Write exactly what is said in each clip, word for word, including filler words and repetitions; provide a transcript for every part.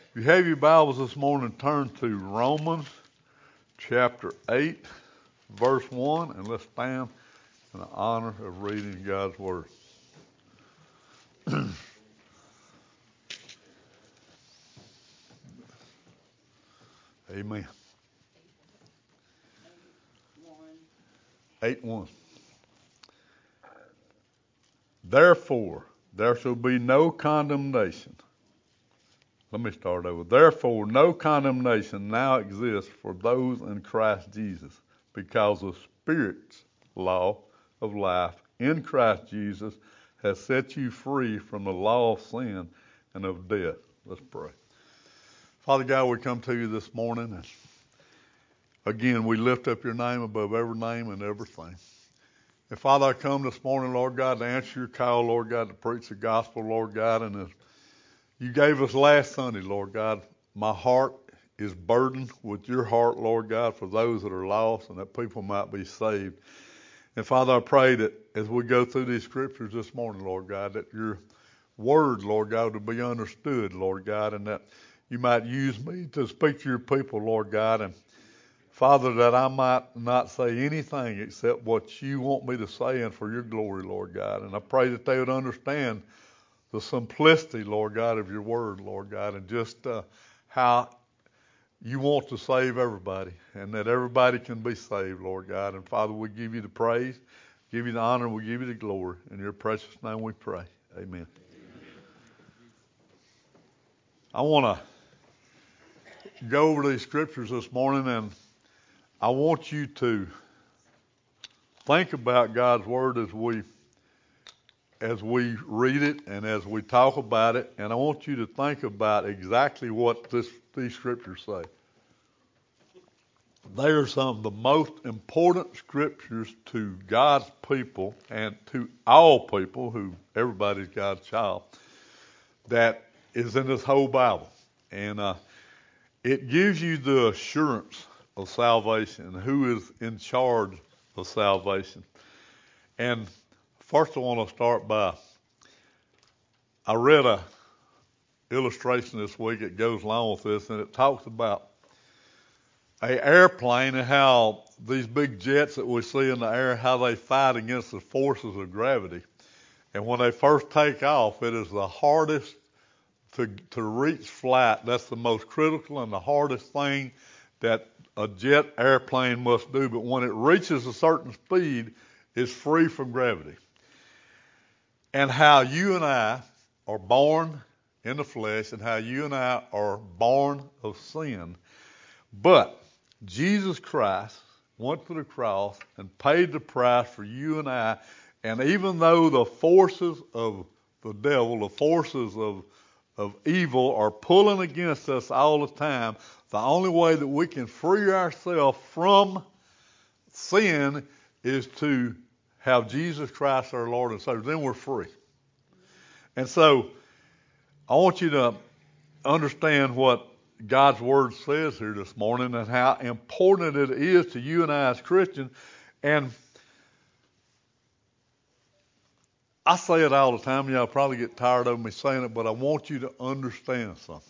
If you have your Bibles this morning, turn to Romans chapter eight, verse one, and let's stand in the honor of reading God's Word. Amen. eight one. Therefore, there shall be no condemnation. Let me start over. Therefore, no condemnation now exists for those in Christ Jesus, because the Spirit's law of life in Christ Jesus has set you free from the law of sin and of death. Let's pray. Father God, we come to you this morning, and again, we lift up your name above every name and everything. And Father, I come this morning, Lord God, to answer your call, Lord God, to preach the gospel, Lord God, and as you gave us last Sunday, Lord God, my heart is burdened with your heart, Lord God, for those that are lost and that people might be saved. And Father, I pray that as we go through these scriptures this morning, Lord God, that your word, Lord God, would be understood, Lord God, and that you might use me to speak to your people, Lord God, and Father, that I might not say anything except what you want me to say and for your glory, Lord God. And I pray that they would understand the simplicity, Lord God, of your word, Lord God, and just uh, how you want to save everybody and that everybody can be saved, Lord God. And Father, we give you the praise, give you the honor, and we give you the glory. In your precious name we pray. Amen. I want to go over these scriptures this morning, and I want you to think about God's word as we as we read it and as we talk about it, and I want you to think about exactly what this, these scriptures say. They are some of the most important scriptures to God's people and to all people, who everybody's God's child, that is in this whole Bible. And uh, it gives you the assurance of salvation, who is in charge of salvation. And first I want to start by, I read a illustration this week that goes along with this, and it talks about an airplane and how these big jets that we see in the air, how they fight against the forces of gravity. And when they first take off, it is the hardest to, to reach flight. That's the most critical and the hardest thing that a jet airplane must do. But when it reaches a certain speed, it's free from gravity. And how you and I are born in the flesh, and how you and I are born of sin. But Jesus Christ went to the cross and paid the price for you and I. And even though the forces of the devil, the forces of, of evil are pulling against us all the time, the only way that we can free ourselves from sin is to have Jesus Christ our Lord and Savior. Then we're free. And so I want you to understand what God's Word says here this morning and how important it is to you and I as Christians. And I say it all the time. Y'all probably get tired of me saying it, but I want you to understand something.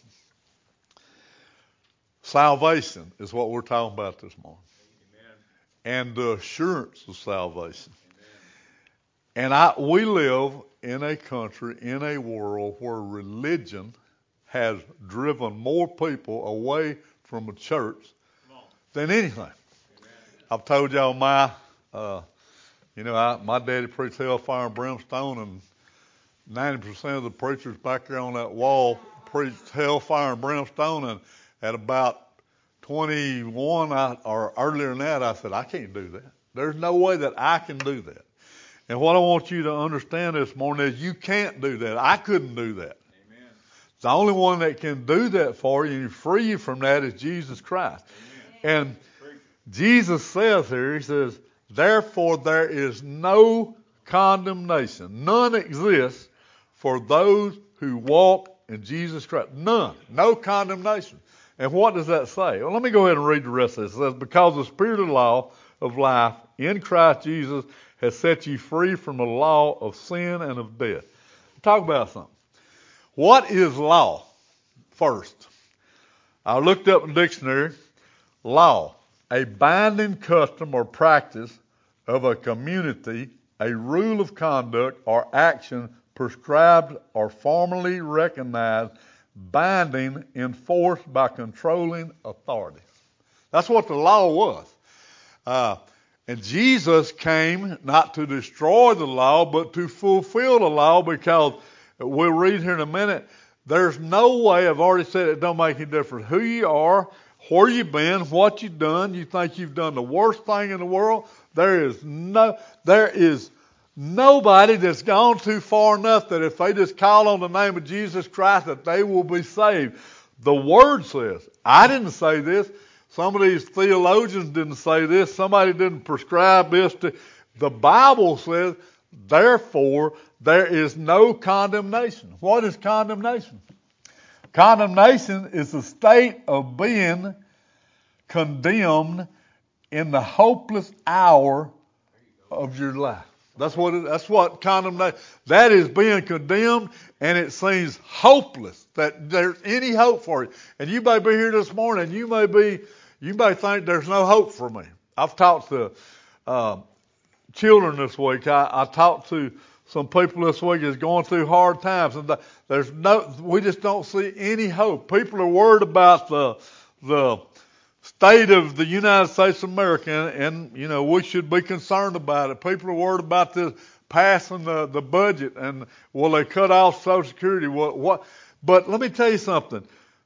Salvation is what we're talking about this morning. Amen. And the assurance of salvation. Amen. And I, we live in a country, in a world where religion has driven more people away from a church than anything. Amen. I've told y'all my, uh, you know, I, my daddy preached hellfire and brimstone, and ninety percent of the preachers back there on that wall preached hellfire and brimstone, and at about twenty-one I, or earlier than that, I said, I can't do that. There's no way that I can do that. And what I want you to understand this morning is you can't do that. I couldn't do that. Amen. The only one that can do that for you and free you from that is Jesus Christ. Amen. And Jesus says here, he says, therefore there is no condemnation. None exists for those who walk in Jesus Christ. None. No condemnation. And what does that say? Well, let me go ahead and read the rest of this. It says, because the Spirit of law of life in Christ Jesus has set you free from the law of sin and of death. Talk about something. What is law? First, I looked up in the dictionary, law, a binding custom or practice of a community, a rule of conduct or action prescribed or formally recognized, binding, enforced by controlling authority. That's what the law was. Uh, and Jesus came not to destroy the law, but to fulfill the law, because we'll read here in a minute, there's no way, I've already said it don't make any difference who you are, where you've been, what you've done. You think you've done the worst thing in the world. There is no, there is nobody that's gone too far enough that if they just call on the name of Jesus Christ, that they will be saved. The Word says, I didn't say this. Some of these theologians didn't say this. Somebody didn't prescribe this. To, the Bible says, therefore, there is no condemnation. What is condemnation? Condemnation is the state of being condemned in the hopeless hour of your life. That's what it, that's what condemnation. That is being condemned, and it seems hopeless that there's any hope for you. And you may be here this morning, and you may be, you may think there's no hope for me. I've talked to uh, children this week. I, I talked to some people this week that's going through hard times, and there's no, we just don't see any hope. People are worried about the the state of the United States of America, and, and you know we should be concerned about it. People are worried about this passing the, the budget, and will they cut off Social Security? What, what? But let me tell you something.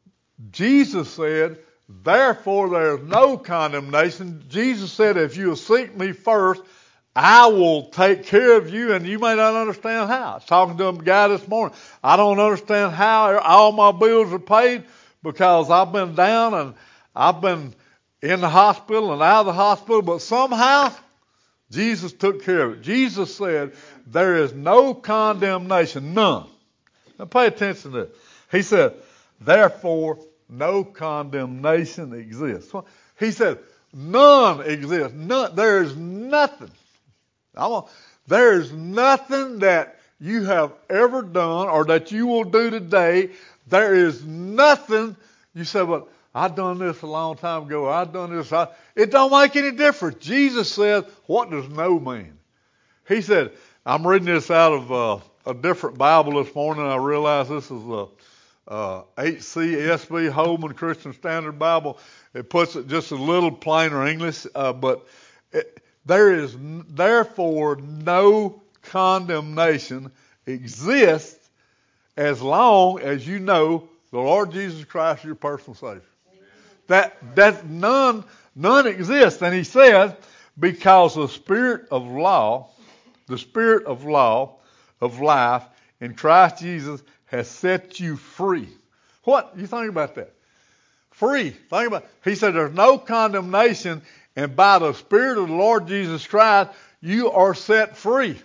Jesus said, therefore there is no condemnation. Jesus said, if you will seek me first, I will take care of you, and you may not understand how. I was talking to a guy this morning. I don't understand how all my bills are paid, because I've been down and I've been in the hospital and out of the hospital, but somehow Jesus took care of it. Jesus said there is no condemnation, none. Now pay attention to this. He said, therefore no condemnation exists. He said none exists. None, there is nothing. I want, there is nothing that you have ever done or that you will do today. There is nothing. You say, well, I've done this a long time ago. I've done this. I, it don't make any difference. Jesus said, what does no man? He said, I'm reading this out of uh, a different Bible this morning. I realize this is a uh, H C S B Holman Christian Standard Bible. It puts it just a little plainer English, uh, but it, there is therefore no condemnation exists as long as you know the Lord Jesus Christ is your personal Savior. That that none none exists. And he says, because the spirit of law, the spirit of law of life in Christ Jesus has set you free. What? You think about that. Free. Think about it. He said there's no condemnation, and by the Spirit of the Lord Jesus Christ, you are set free.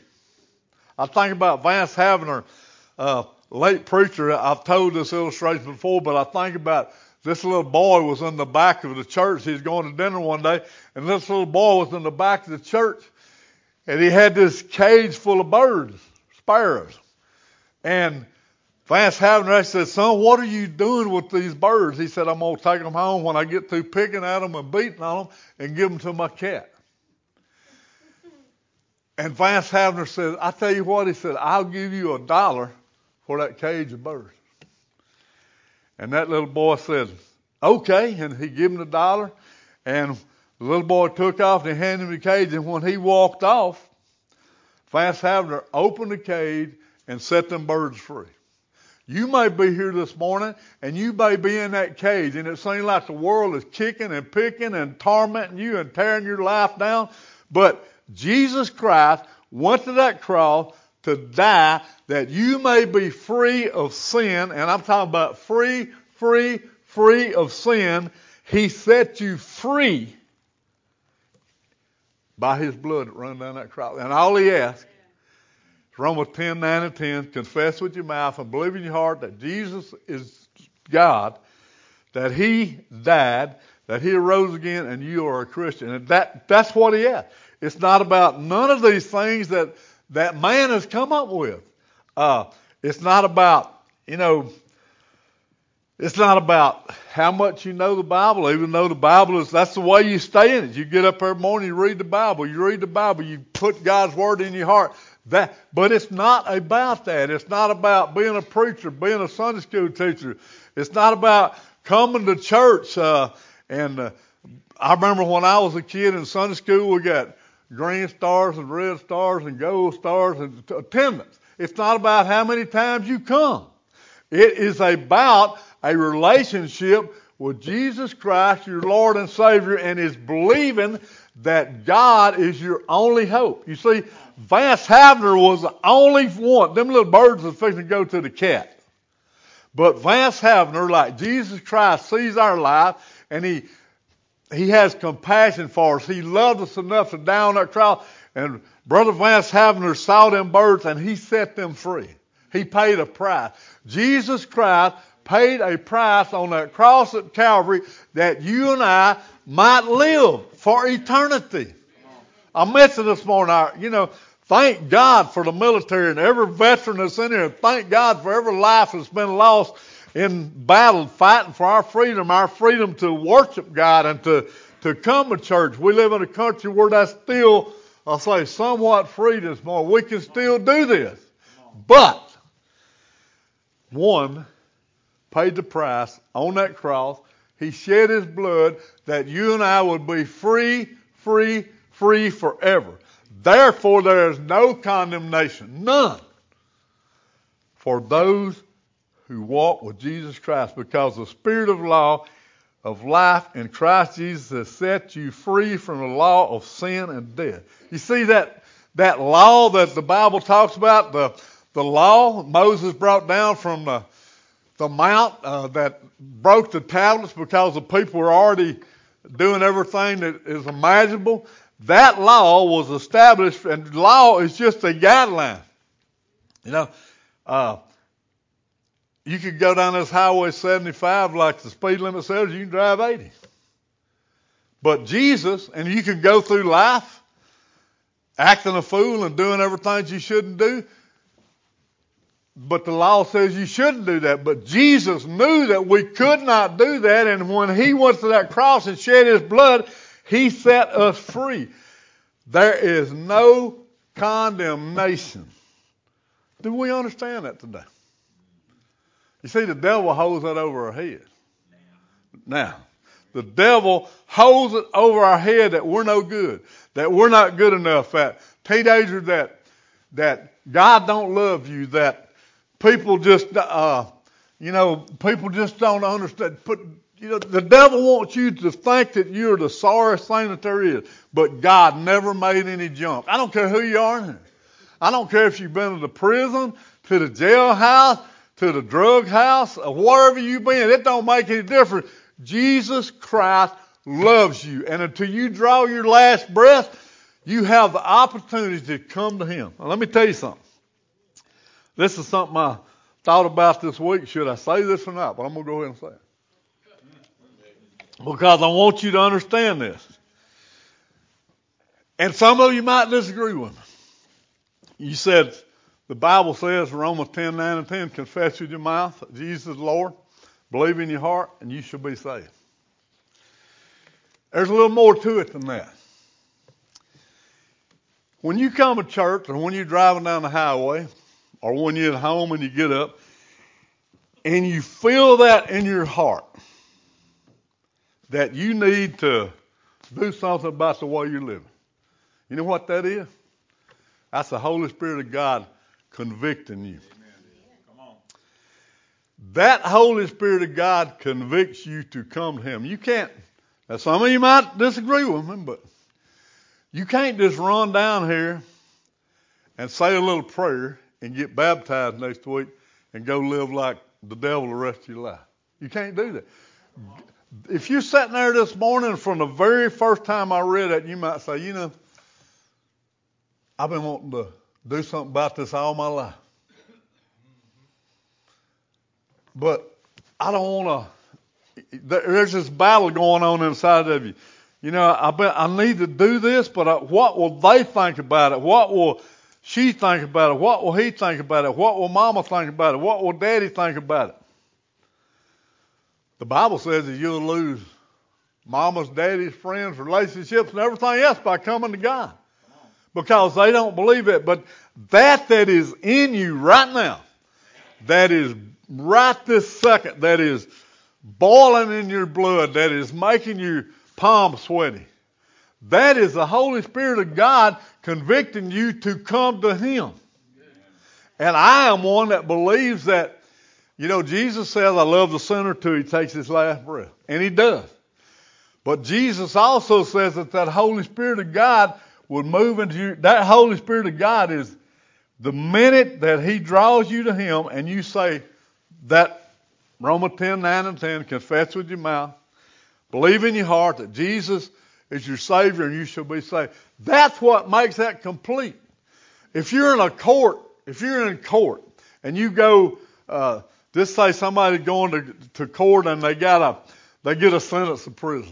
I think about Vance Havner, uh, late preacher. I've told this illustration before, but I think about this little boy was in the back of the church. He was going to dinner one day, and this little boy was in the back of the church, and he had this cage full of birds, sparrows. And Vance Havner said, son, what are you doing with these birds? He said, I'm going to take them home when I get through picking at them and beating on them and give them to my cat. And Vance Havner said, I tell you what, he said, I'll give you a dollar for that cage of birds. And that little boy said, okay. And he gave him the dollar. And the little boy took off and handed him the cage. And when he walked off, Vance Havner opened the cage and set them birds free. You may be here this morning, and you may be in that cage, and it seems like the world is kicking and picking and tormenting you and tearing your life down. But Jesus Christ went to that cross to die that you may be free of sin. And I'm talking about free, free, free of sin. He set you free by his blood that ran down that cross. And all he asked, Romans ten, nine and ten, confess with your mouth and believe in your heart that Jesus is God, that he died, that he arose again, and you are a Christian. And that, that's what he asked. It's not about none of these things that, that man has come up with. Uh, it's not about, you know, It's not about how much you know the Bible, even though the Bible is, that's the way you stay in it. You get up every morning, you read the Bible, you read the Bible, you put God's Word in your heart. That, but it's not about that. It's not about being a preacher, being a Sunday school teacher. It's not about coming to church. Uh, and uh, I remember when I was a kid in Sunday school, we got green stars and red stars and gold stars and attendance. It's not about how many times you come. It is about a relationship with Jesus Christ, your Lord and Savior, and is believing that God is your only hope. You see, Vance Havner was the only one. Them little birds was fixing to go to the cat. But Vance Havner, like Jesus Christ, sees our life, and he he has compassion for us. He loved us enough to die on that cross. And Brother Vance Havner saw them birds, and he set them free. He paid a price. Jesus Christ paid a price on that cross at Calvary that you and I might live for eternity. I mentioned this morning, I, you know, thank God for the military and every veteran that's in here. Thank God for every life that's been lost in battle, fighting for our freedom, our freedom to worship God and to, to come to church. We live in a country where that's still, I'll say, somewhat free this morning. We can still do this. But one paid the price on that cross. He shed his blood that you and I would be free, free, free forever. Therefore, there is no condemnation, none, for those who walk with Jesus Christ, because the Spirit of law of life in Christ Jesus has set you free from the law of sin and death. You see that that law that the Bible talks about, the the law Moses brought down from the the mount uh, that broke the tablets because the people were already doing everything that is imaginable. That law was established, and law is just a guideline. You know, uh, you could go down this Highway seventy-five like the speed limit says, you can drive eighty. But Jesus, and you can go through life acting a fool and doing everything you shouldn't do. But the law says you shouldn't do that. But Jesus knew that we could not do that. And when he went to that cross and shed his blood, he set us free. There is no condemnation. Do we understand that today? You see, the devil holds that over our head. Now, the devil holds it over our head that we're no good, that we're not good enough, that teenagers that that God don't love you, that people just, uh, you know, people just don't understand. Put, you know, the devil wants you to think that you're the sorriest thing that there is, but God never made any junk. I don't care who you are in here. I don't care if you've been to the prison, to the jailhouse, to the drug house, or wherever you've been. It don't make any difference. Jesus Christ loves you. And until you draw your last breath, you have the opportunity to come to him. Now, let me tell you something. This is something I thought about this week. Should I say this or not? But I'm going to go ahead and say it. Because I want you to understand this. And some of you might disagree with me. You said, the Bible says, Romans ten, nine and ten, confess with your mouth that Jesus is Lord, believe in your heart, and you shall be saved. There's a little more to it than that. When you come to church, or when you're driving down the highway, or when you're at home and you get up, and you feel that in your heart, that you need to do something about the way you're living. You know what that is? That's the Holy Spirit of God convicting you. Come on. That Holy Spirit of God convicts you to come to him. You can't, now some of you might disagree with me, but you can't just run down here and say a little prayer and get baptized next week and go live like the devil the rest of your life. You can't do that. If you're sitting there this morning from the very first time I read it, you might say, you know, I've been wanting to do something about this all my life. But I don't want to, there's this battle going on inside of you. You know, I bet I need to do this, but I, what will they think about it? What will she think about it? What will he think about it? What will mama think about it? What will daddy think about it? The Bible says that you'll lose mama's, daddy's, friends, relationships, and everything else by coming to God. Because they don't believe it. But that that is in you right now, that is right this second, that is boiling in your blood, that is making your palms sweaty, that is the Holy Spirit of God convicting you to come to Him. And I am one that believes that, you know, Jesus says, I love the sinner till he takes his last breath. And he does. But Jesus also says that that Holy Spirit of God would move into you. That Holy Spirit of God is the minute that He draws you to Him and you say that Romans ten, nine and ten, confess with your mouth, believe in your heart that Jesus is your Savior and you shall be saved. That's what makes that complete. If you're in a court, if you're in court and you go, uh, just say somebody's going to, to court and they got a, they get a sentence of prison.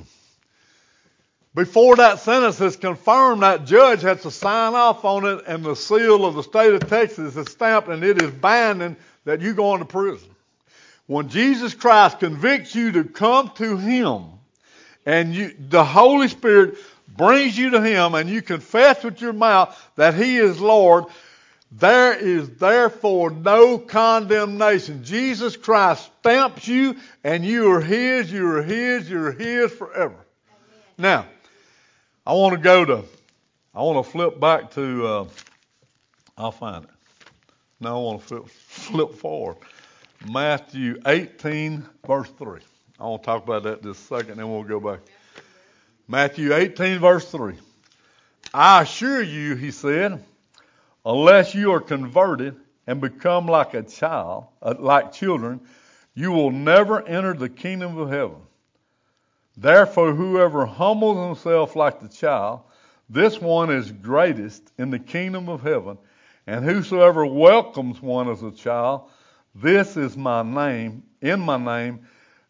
Before that sentence is confirmed, that judge has to sign off on it, and the seal of the state of Texas is stamped, and it is binding that you go into prison. When Jesus Christ convicts you to come to Him, and you, the Holy Spirit brings you to Him, and you confess with your mouth that He is Lord, there is therefore no condemnation. Jesus Christ stamps you, and you are His, you are His, you are His forever. Amen. Now, I want to go to, I want to flip back to, uh, I'll find it. No, I want to flip, flip forward. Matthew eighteen, verse three. I want to talk about that just a second, then we'll go back. Matthew eighteen, verse three. I assure you, He said, unless you are converted and become like a child, uh, like children, you will never enter the kingdom of heaven. Therefore, whoever humbles himself like the child, this one is greatest in the kingdom of heaven. And whosoever welcomes one as a child, this is my name, in my name,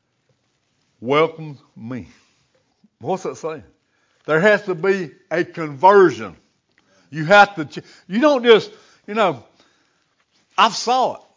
welcomes me. What's that saying? There has to be a conversion. You have to, ch- you don't just, you know, I've saw it.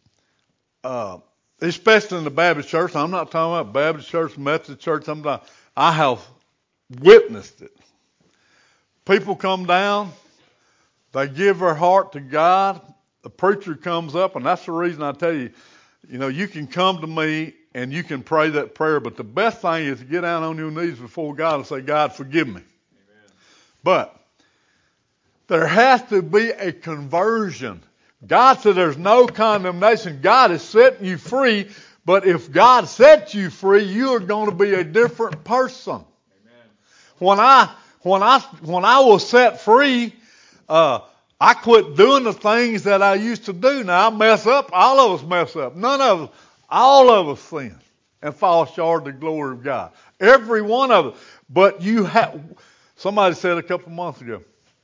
Uh, Especially in the Baptist church. I'm not talking about Baptist church, Methodist church. I'm not, I have witnessed it. People come down, they give their heart to God. The preacher comes up, and that's the reason I tell you, you know, you can come to me and you can pray that prayer, but the best thing is to get down on your knees before God and say, God, forgive me. Amen. But there has to be a conversion. God said there's no condemnation. God is setting you free, but if God sets you free, you are going to be a different person. Amen. When I when I when I was set free, uh, I quit doing the things that I used to do. Now I mess up. All of us mess up. None of us, all of us sin and fall short of the glory of God. Every one of us. But you have. Somebody said a couple months ago.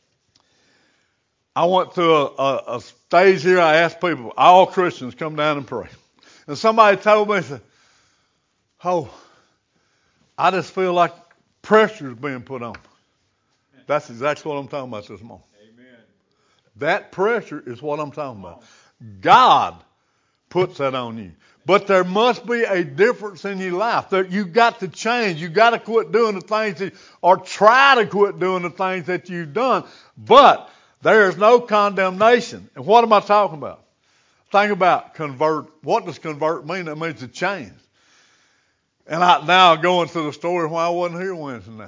I went to a, a, a stage here. I asked people, all Christians, come down and pray. And somebody told me, said, oh, I just feel like pressure is being put on. That's exactly what I'm talking about this morning. Amen. That pressure is what I'm talking about. God puts that on you. But there must be a difference in your life. That you got to change. You got to quit doing the things that, or try to quit doing the things that you've done. But there is no condemnation. And what am I talking about? Think about convert. What does convert mean? That means to change. And I now go into the story why I wasn't here Wednesday night.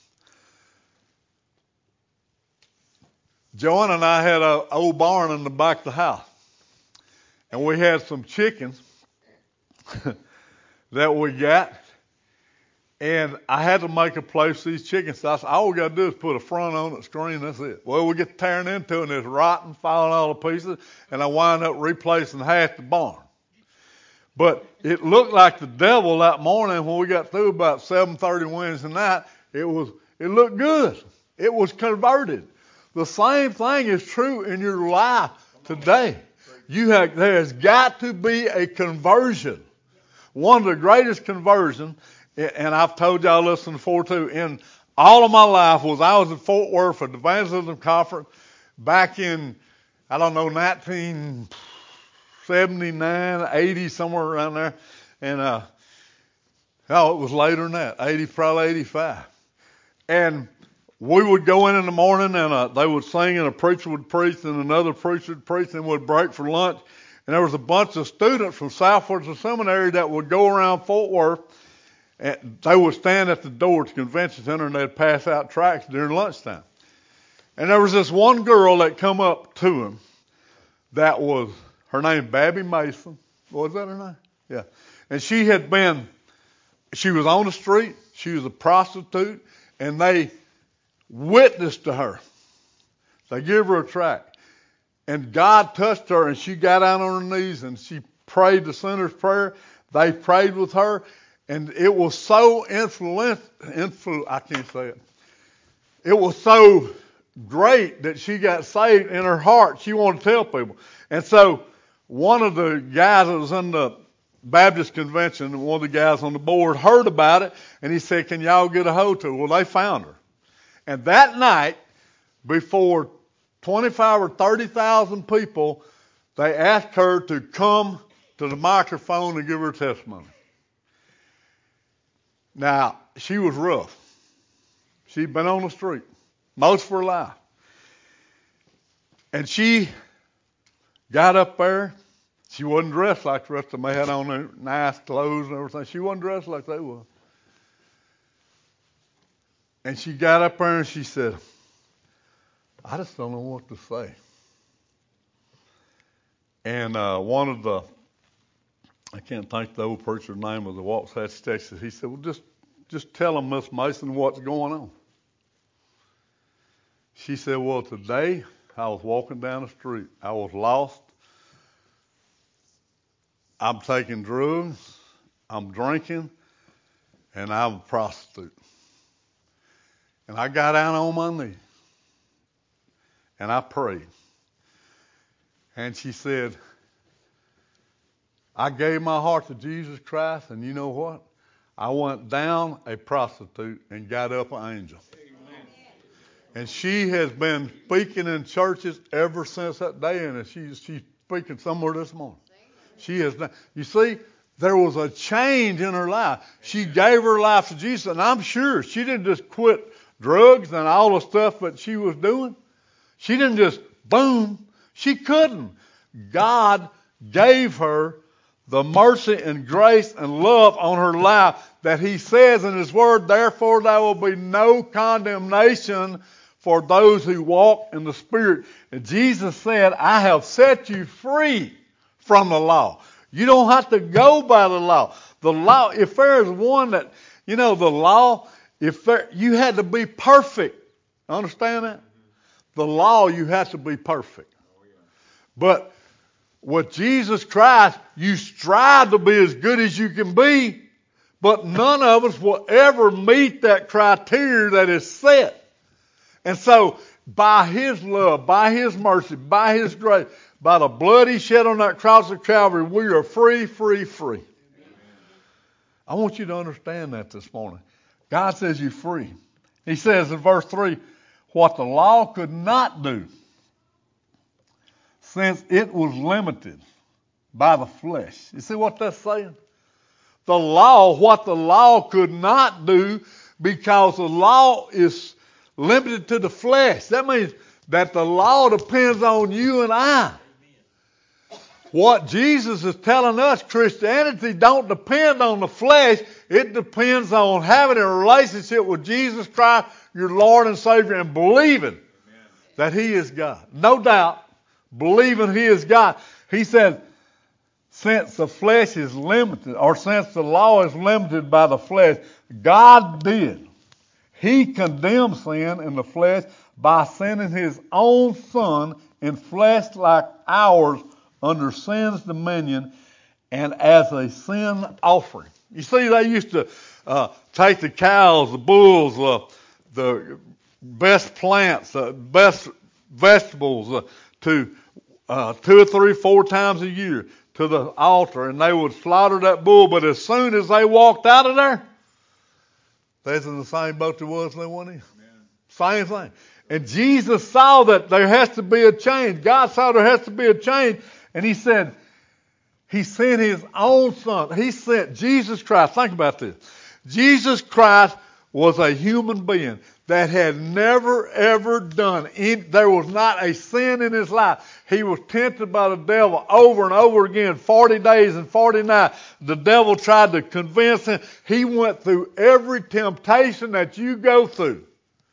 Joanne and I had an old barn in the back of the house. And we had some chickens that we got. And I had to make a place for these chickens. So I said, all we got to do is put a front on it, screen, that's it. Well, we get tearing into it, and it's rotten, falling all to pieces, and I wind up replacing half the barn. But it looked like the devil that morning when we got through about seven thirty Wednesday night. It was, it looked good. It was converted. The same thing is true in your life today. You have, there has got to be a conversion. One of the greatest conversions, and I've told y'all this before too, in all of my life was I was at Fort Worth at the Evangelism Conference back in, I don't know, nineteen seventy-nine, eighty, somewhere around there. And uh, Oh, it was later than that, eighty, probably eighty-five. And we would go in in the morning, and uh, they would sing, and a preacher would preach, and another preacher would preach, and would break for lunch. And there was a bunch of students from Southward Seminary that would go around Fort Worth, and they would stand at the door to the convention center, and they'd pass out tracts during lunchtime. And there was this one girl that come up to him that was, her name Babby Mason. Was that her name? Yeah. And she had been, she was on the street, she was a prostitute, and they witnessed to her. They gave her a tract. And God touched her, and she got down on her knees, and she prayed the sinner's prayer. They prayed with her, and it was so influential, influ, I can't say it. It was so great that she got saved in her heart. She wanted to tell people. And so one of the guys that was in the Baptist convention, one of the guys on the board, heard about it, and he said, can y'all get a hold to her? Well, they found her. And that night, before twenty-five or thirty thousand people, they asked her to come to the microphone and give her testimony. Now, she was rough. She'd been on the street most of her life. And she got up there. She wasn't dressed like the rest of them. They had on their nice clothes and everything. She wasn't dressed like they were. And she got up there and she said, I just don't know what to say. And uh, one of the, I can't think the old preacher's name of the Waxahachie, Texas, he said, well, just, just tell them, Miss Mason, what's going on. She said, well, today I was walking down the street. I was lost. I'm taking drugs. I'm drinking. And I'm a prostitute. And I got down on my knees. And I prayed. And she said, I gave my heart to Jesus Christ, and you know what? I went down a prostitute and got up an angel. Amen. And she has been speaking in churches ever since that day, and she's, she's speaking somewhere this morning. She has done. You see, there was a change in her life. She gave her life to Jesus, and I'm sure she didn't just quit drugs and all the stuff that she was doing. She didn't just, boom. She couldn't. God gave her the mercy and grace and love on her life that he says in his word, therefore there will be no condemnation for those who walk in the Spirit. And Jesus said, I have set you free from the law. You don't have to go by the law. The law, if there is one that, you know, the law, if there, you had to be perfect. Understand that? The law, you have to be perfect. But with Jesus Christ, you strive to be as good as you can be, but none of us will ever meet that criteria that is set. And so, by his love, by his mercy, by his grace, by the blood he shed on that cross of Calvary, we are free, free, free. Amen. I want you to understand that this morning. God says you're free. He says in verse three, what the law could not do, since it was limited by the flesh. You see what that's saying? The law, what the law could not do, because the law is limited to the flesh. That means that the law depends on you and I. What Jesus is telling us, Christianity don't depend on the flesh. It depends on having a relationship with Jesus Christ, your Lord and Savior, and believing Amen. That he is God. No doubt, believing he is God. He said, since the flesh is limited, or since the law is limited by the flesh, God did. He condemned sin in the flesh by sending his own Son in flesh like ours under sin's dominion and as a sin offering. You see, they used to uh, take the cows, the bulls, uh, the best plants, the best vegetables uh, to uh, two or three, four times a year to the altar, and they would slaughter that bull. But as soon as they walked out of there, they was in the same boat they was when they went in. Amen. Same thing. And Jesus saw that there has to be a change. God saw there has to be a change. And he said, he sent his own Son. He sent Jesus Christ. Think about this. Jesus Christ was a human being that had never, ever done any, there was not a sin in his life. He was tempted by the devil over and over again, forty days and forty nights. The devil tried to convince him. He went through every temptation that you go through.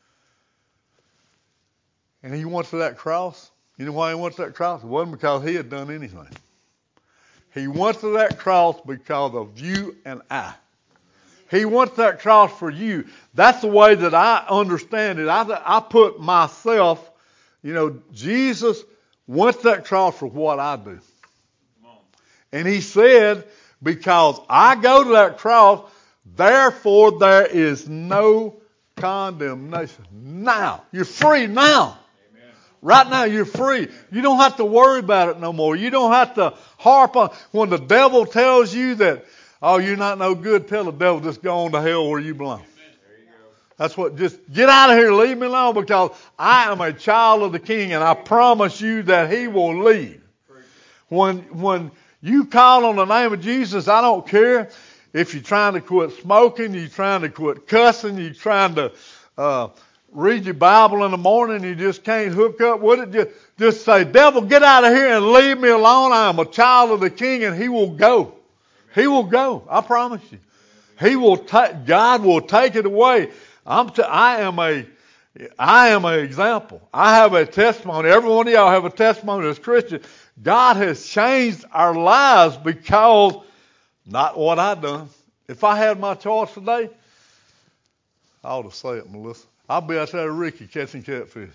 And he went to that cross. You know why he went to that cross? It wasn't because he had done anything. He went to that cross because of you and I. He went to that cross for you. That's the way that I understand it. I, I put myself, you know, Jesus went to that cross for what I do. And he said, because I go to that cross, therefore there is no condemnation. Now. You're free now. Amen. Right now you're free. You don't have to worry about it no more. You don't have to harp on. When the devil tells you that, oh, you're not no good, tell the devil, just go on to hell where you belong. There you go. That's what, just get out of here, leave me alone, because I am a child of the King, and I promise you that he will leave. When, when you call on the name of Jesus, I don't care if you're trying to quit smoking, you're trying to quit cussing, you're trying to uh, read your Bible in the morning, you just can't hook up with it. Just, just say, devil, get out of here and leave me alone. I am a child of the King, and he will go. He will go. I promise you. He will take. God will take it away. I'm. T- I am a. I am an example. I have a testimony. Every one of y'all have a testimony as Christians. God has changed our lives because not what I done. If I had my choice today, I ought to say it, Melissa. I'll be out there with Ricky catching catfish.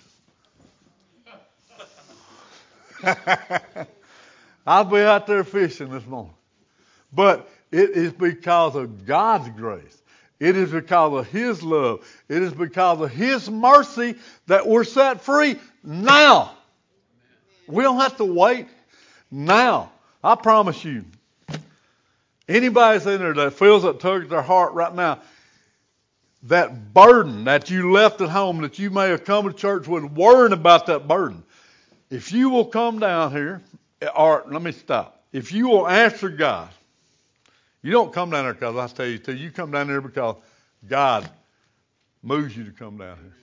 I'll be out there fishing this morning. But it is because of God's grace. It is because of his love. It is because of his mercy that we're set free now. We don't have to wait. Now. I promise you. Anybody's in there that feels that tug at their heart right now, that burden that you left at home, that you may have come to church with, worrying about that burden. If you will come down here, or let me stop. If you will answer God, you don't come down there because I tell you to. You come down there because God moves you to come down here.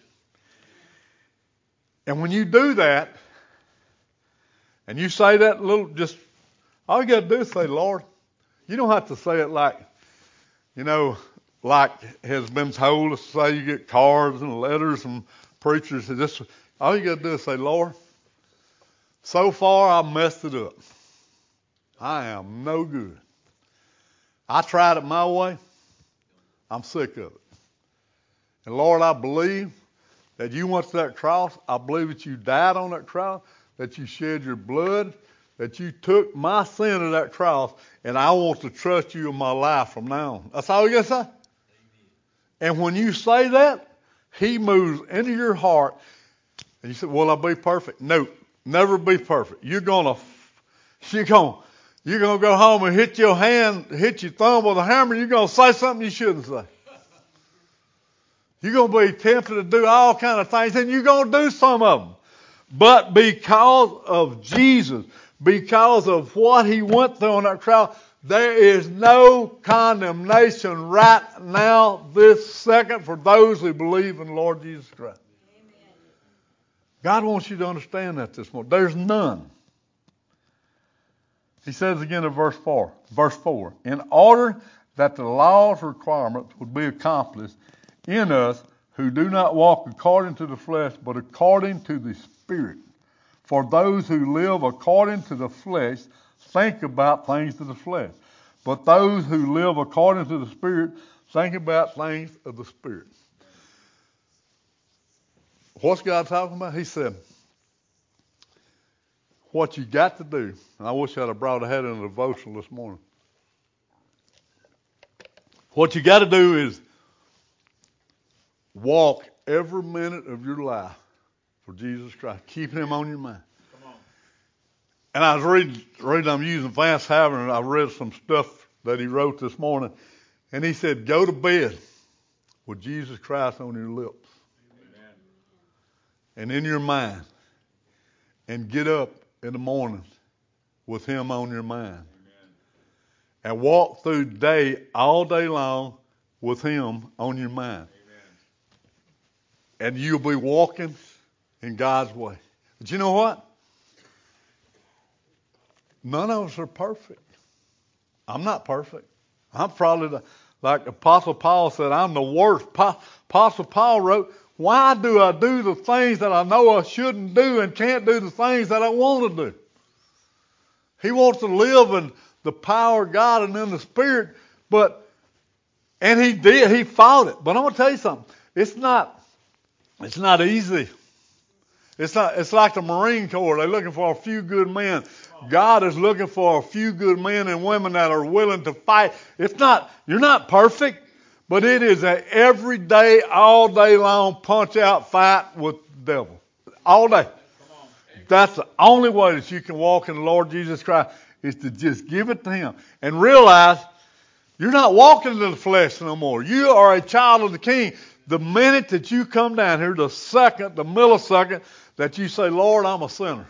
And when you do that, and you say that little, just, all you got to do is say, Lord. You don't have to say it like, you know, like has been told us to say. You get cards and letters from preachers. Just, all you got to do is say, Lord, so far I messed it up. I am no good. I tried it my way. I'm sick of it. And Lord, I believe that you went to that cross. I believe that you died on that cross, that you shed your blood, that you took my sin to that cross, and I want to trust you in my life from now on. That's all you got to say. Amen. And when you say that, he moves into your heart, and you say, will I be perfect? No, never be perfect. You're going to, you're going to, You're going to go home and hit your hand, hit your thumb with a hammer, and you're going to say something you shouldn't say. You're going to be tempted to do all kind of things, and you're going to do some of them. But because of Jesus, because of what he went through on that cross, there is no condemnation right now, this second, for those who believe in the Lord Jesus Christ. Amen. God wants you to understand that this morning. There's none. He says again in verse four, verse four, in order that the law's requirements would be accomplished in us who do not walk according to the flesh, but according to the Spirit. For those who live according to the flesh think about things of the flesh, but those who live according to the Spirit think about things of the Spirit. What's God talking about? He said, what you got to do, and I wish I'd have brought ahead in a devotional this morning. What you got to do is walk every minute of your life for Jesus Christ. Keep him on your mind. Come on. And I was reading, reading I'm using Vance Havner, and I read some stuff that he wrote this morning. And he said, go to bed with Jesus Christ on your lips. Amen. And in your mind. And get up in the morning with him on your mind. Amen. And walk through the day all day long with Him on your mind. And you'll be walking in God's way. But you know what? None of us are perfect. I'm not perfect. I'm probably, the, like Apostle Paul said, I'm the worst. Apostle Paul wrote, why do I do the things that I know I shouldn't do and can't do the things that I want to do? He wants to live in the power of God and in the Spirit, but, and he did, he fought it. But I'm going to tell you something. It's not, it's not easy. It's not, it's like the Marine Corps. They're looking for a few good men. God is looking for a few good men and women that are willing to fight. It's not, you're not perfect, but it is an everyday, all day long punch out fight with the devil. All day. That's the only way that you can walk in the Lord Jesus Christ, is to just give it to Him and realize you're not walking in the flesh no more. You are a child of the King. The minute that you come down here, the second, the millisecond that you say, Lord, I'm a sinner,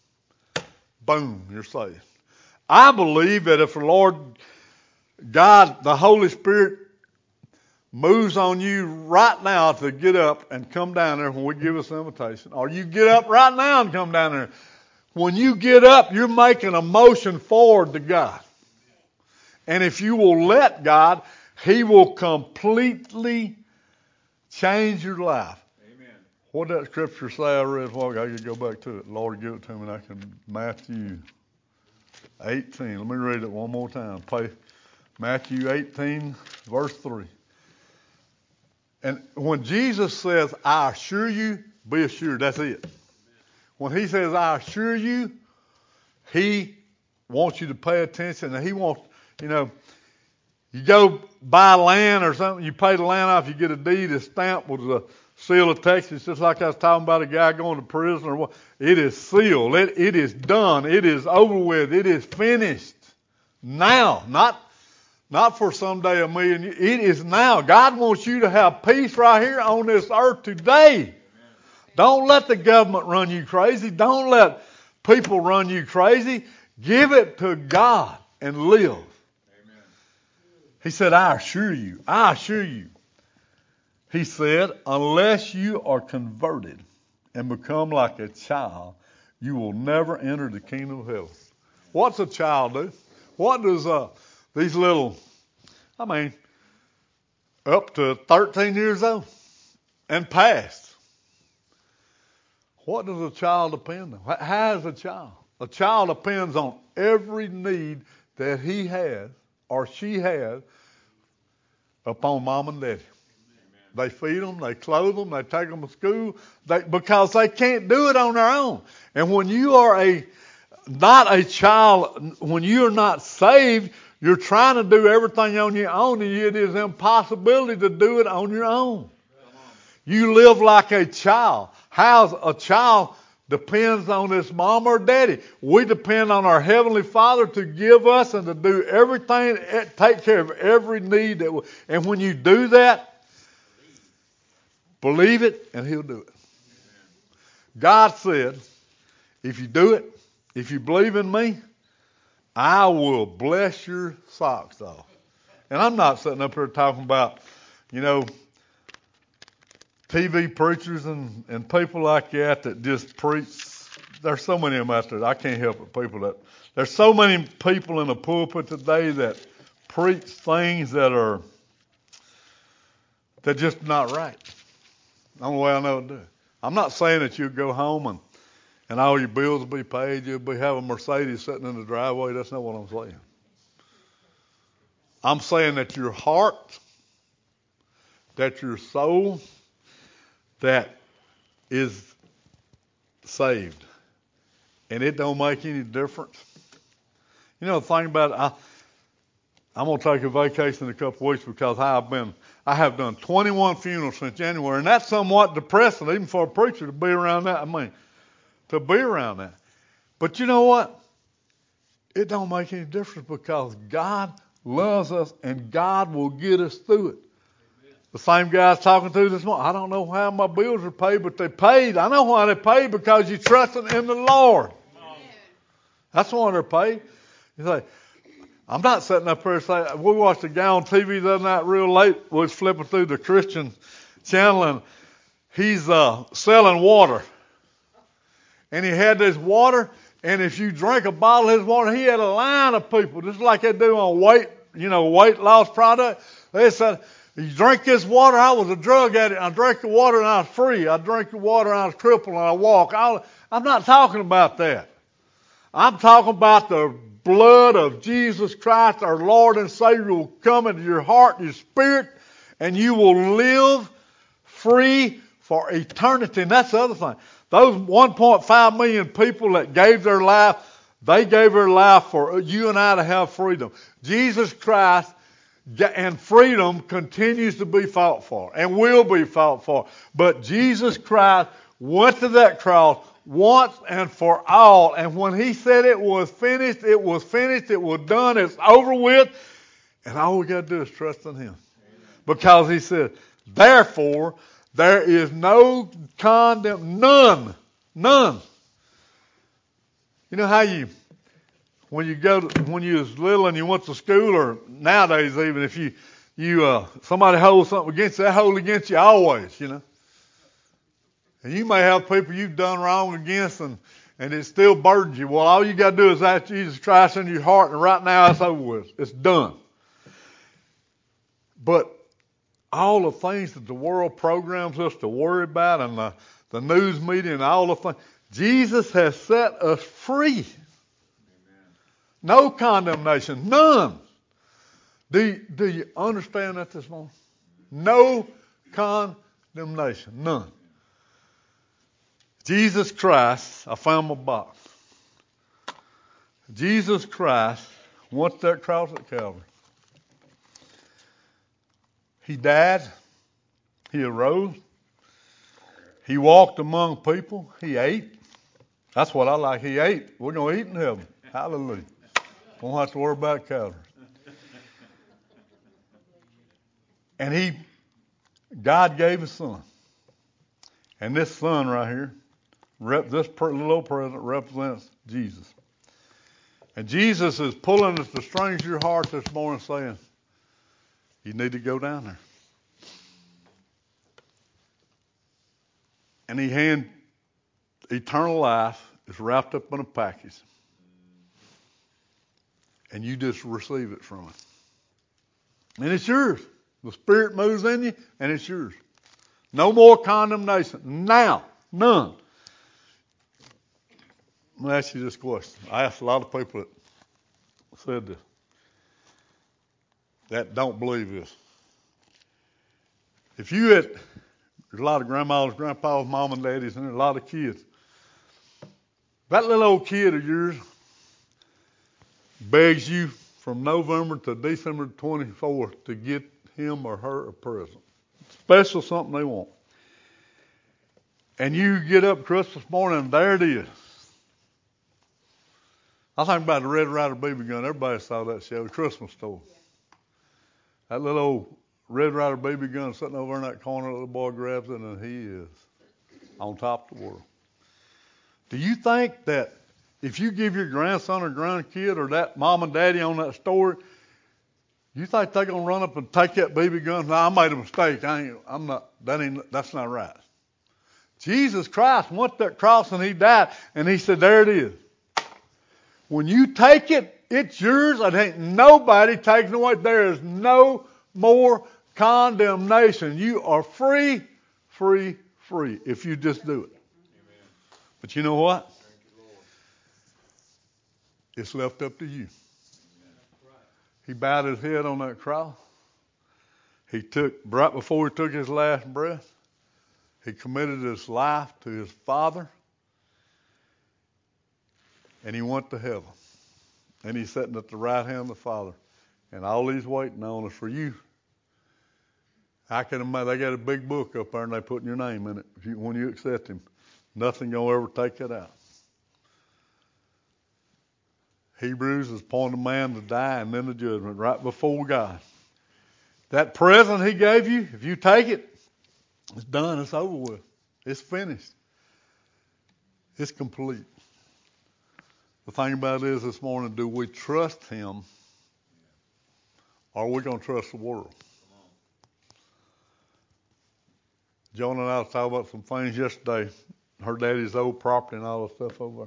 boom, you're saved. I believe that if the Lord God, the Holy Spirit, moves on you right now to get up and come down there when we give us an invitation, or you get up right now and come down there. When you get up, you're making a motion forward to God. And if you will let God, He will completely change your life. Amen. What did that scripture say I read a while ago? I could go back to it. Lord, give it to me and I can. Matthew eighteen. Let me read it one more time. Play Matthew eighteen, verse three. And when Jesus says, I assure you, be assured, that's it. When He says, I assure you, He wants you to pay attention. And He wants, you know, you go buy land or something, you pay the land off, you get a deed, it's stamped with the seal of Texas, just like I was talking about a guy going to prison or what. It is sealed. It, it is done. It is over with. It is finished. Now, not Not for someday a million years. It is now. God wants you to have peace right here on this earth today. Amen. Don't let the government run you crazy. Don't let people run you crazy. Give it to God and live. Amen. He said, I assure you, I assure you. He said, unless you are converted and become like a child, you will never enter the kingdom of heaven. What's a child do? What does uh These little, I mean, up to thirteen years old and past. What does a child depend on? How is a child? A child depends on every need that he has or she has upon mom and daddy. Amen. They feed them, they clothe them, they take them to school, they, because they can't do it on their own. And when you are a not a child, when you are not saved, you're trying to do everything on your own, and it is an impossibility to do it on your own. You live like a child. How's a child depends on its mom or daddy. We depend on our Heavenly Father to give us and to do everything, take care of every need. That we, and when you do that, believe it, and He'll do it. God said, if you do it, if you believe in me, I will bless your socks off. And I'm not sitting up here talking about, you know, T V preachers and, and people like that that just preach. There's so many of them out there. I can't help it. People that, there's so many people in the pulpit today that preach things that are, they're just not right. The only way I know to do it. I'm not saying that you go home and And all your bills will be paid. You'll be have a Mercedes sitting in the driveway. That's not what I'm saying. I'm saying that your heart, that your soul, that is saved. And it don't make any difference. You know the thing about it, I, I'm going to take a vacation in a couple of weeks because I've been, I have done twenty-one funerals since January. And that's somewhat depressing, even for a preacher to be around that. I mean, to be around that. But you know what? It don't make any difference because God loves us and God will get us through it. Amen. The same guy I was talking to this morning, I don't know how my bills are paid, but they paid. I know why they paid, because you trusted in the Lord. Amen. That's why they're paid. You say, I'm not sitting up here saying, we watched a guy on T V the other night real late, we was flipping through the Christian channel, and he's uh, selling water. And he had this water, and if you drink a bottle of his water, he had a line of people, just like they do on weight, you know, weight loss product. They said, you drink this water, I was a drug addict. I drank the water and I was free. I drank the water and I was crippled and I walk. I, I'm not talking about that. I'm talking about the blood of Jesus Christ, our Lord and Savior, will come into your heart and your spirit, and you will live free for eternity. And that's the other thing. Those one point five million people that gave their life, they gave their life for you and I to have freedom. Jesus Christ and freedom continues to be fought for and will be fought for. But Jesus Christ went to that cross once and for all. And when he said it was finished, it was finished, it was done, it's over with. And all we got to do is trust in him. Because he said, therefore, there is no condemn, none, none. You know how you, when you go, to, when you was little and you went to school, or nowadays even, if you, you, uh, somebody holds something against you, they hold against you always, you know. And you may have people you've done wrong against, and, and it still burdens you. Well, all you got to do is ask Jesus Christ into your heart, and right now it's over with. It's done. But all the things that the world programs us to worry about, and the, the news media and all the things, Jesus has set us free. Amen. No condemnation, none. Do, do you understand that this morning? No condemnation, none. Jesus Christ, I found my box. Jesus Christ went to that cross at Calvary. He died. He arose. He walked among people. He ate. That's what I like. He ate. We're going to eat in heaven. Hallelujah. Won't have to worry about calories. And he, God gave his son. And this son right here, rep, this little old present represents Jesus. And Jesus is pulling at the strings of your heart this morning saying, you need to go down there. And he hand eternal life is wrapped up in a package. And you just receive it from him. And it's yours. The Spirit moves in you, and it's yours. No more condemnation. Now, none. I'm going to ask you this question. I asked a lot of people that said this, that don't believe this. If you had, there's a lot of grandmas, grandpas, mom and daddies, and there's a lot of kids. That little old kid of yours begs you from November to December twenty-fourth to get him or her a present. Special something they want. And you get up Christmas morning and there it is. I think about the Red Ryder B B gun. Everybody saw that show, the Christmas Story. Yeah. That little old Red Ryder B B gun sitting over in that corner, the little boy grabs it and he is on top of the world. Do you think that if you give your grandson or grandkid or that mom and daddy on that story, you think they're gonna run up and take that B B gun? No, I made a mistake. I ain't. I'm not. That ain't. That's not right. Jesus Christ went to that cross and he died, and he said, "There it is. When you take it, it's yours. It ain't nobody taking it away. There is no more condemnation. You are free, free, free. If you just do it. Amen. But you know what? It's left up to you." He bowed his head on that cross. He took, right before he took his last breath, he committed his life to his Father. And he went to heaven. And he's sitting at the right hand of the Father. And all he's waiting on is for you. I can imagine, they got a big book up there and they putting your name in it. If you, when you accept him, nothing gonna ever take it out. Hebrews is appointed man to die and then the judgment right before God. That present he gave you, if you take it, it's done, it's over with. It's finished. It's complete. The thing about it is this morning, do we trust him Or are we going to trust the world? Jonah and I was talking about some things yesterday. Her daddy's old property and all the stuff over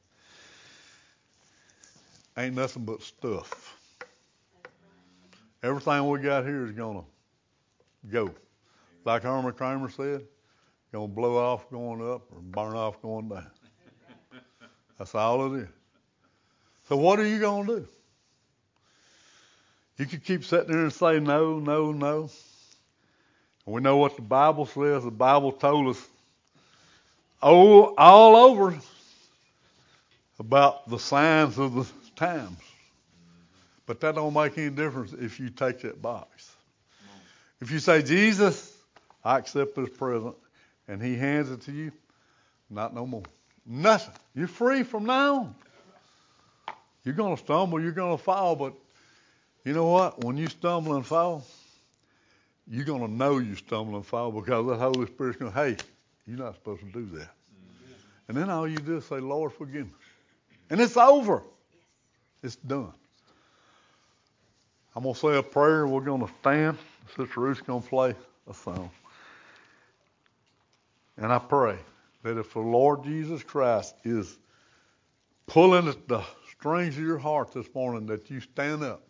there. Ain't nothing but stuff. Everything we got here is going to go. Like Herman Kramer said, going to blow off going up or burn off going down. That's all it is. So what are you going to do? You could keep sitting there and say no, no, no. And we know what the Bible says. The Bible told us oh, all over about the signs of the times. But that don't make any difference if you take that box. If you say, Jesus, I accept this present, and he hands it to you, not no more. Nothing. You're free from now on. You're going to stumble, you're going to fall, but you know what? When you stumble and fall, you're going to know you stumble and fall because the Holy Spirit's going to, hey, you're not supposed to do that. Mm-hmm. And then all you do is say, Lord, forgive me. And it's over. It's done. I'm going to say a prayer. We're going to stand. Sister Ruth's going to play a song. And I pray that if the Lord Jesus Christ is pulling at the strings of your heart this morning, that you stand up.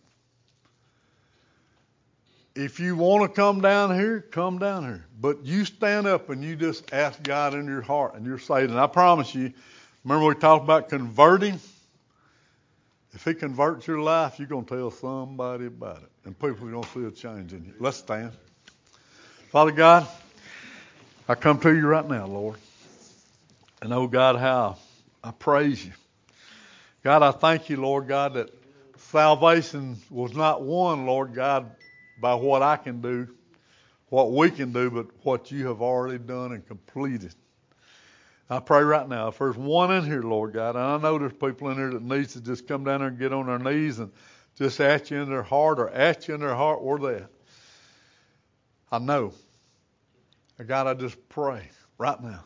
If you want to come down here, come down here. But you stand up and you just ask God in your heart and you're saved. And I promise you, remember we talked about converting? If he converts your life, you're going to tell somebody about it. And people are going to see a change in you. Let's stand. Father God, I come to you right now, Lord. And oh God, how I praise you. God, I thank you, Lord God, that salvation was not won, Lord God, by what I can do, what we can do, but what you have already done and completed. I pray right now, if there's one in here, Lord God, and I know there's people in here that needs to just come down there and get on their knees and just ask you in their heart or ask you in their heart where they at. I know. God, I just pray right now,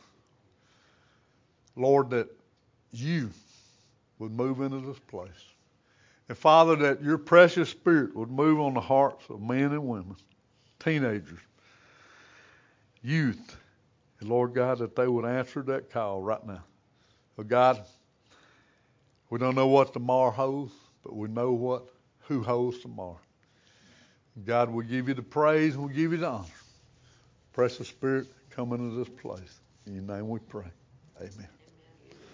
Lord, that you would move into this place. And Father, that your precious Spirit would move on the hearts of men and women, teenagers, youth, and Lord God, that they would answer that call right now. But God, we don't know what tomorrow holds, but we know what who holds tomorrow. God, we give you the praise and we give you the honor. Precious Spirit, come into this place. In your name we pray. Amen.